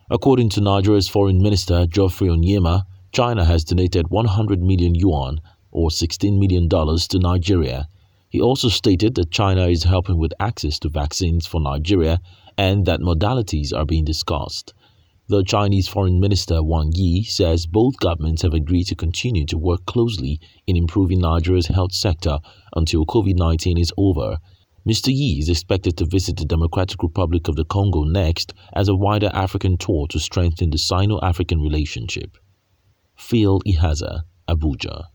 According to Nigeria's Foreign Minister Geoffrey Onyema, China has donated 100 million yuan or $16 million to Nigeria. He also stated that China is helping with access to vaccines for Nigeria and that modalities are being discussed. The Chinese Foreign Minister Wang Yi says both governments have agreed to continue to work closely in improving Nigeria's health sector until COVID-19 is over. Mr. Yi is expected to visit the Democratic Republic of the Congo next as a wider African tour to strengthen the Sino-African relationship. Phil Ihaza, Abuja.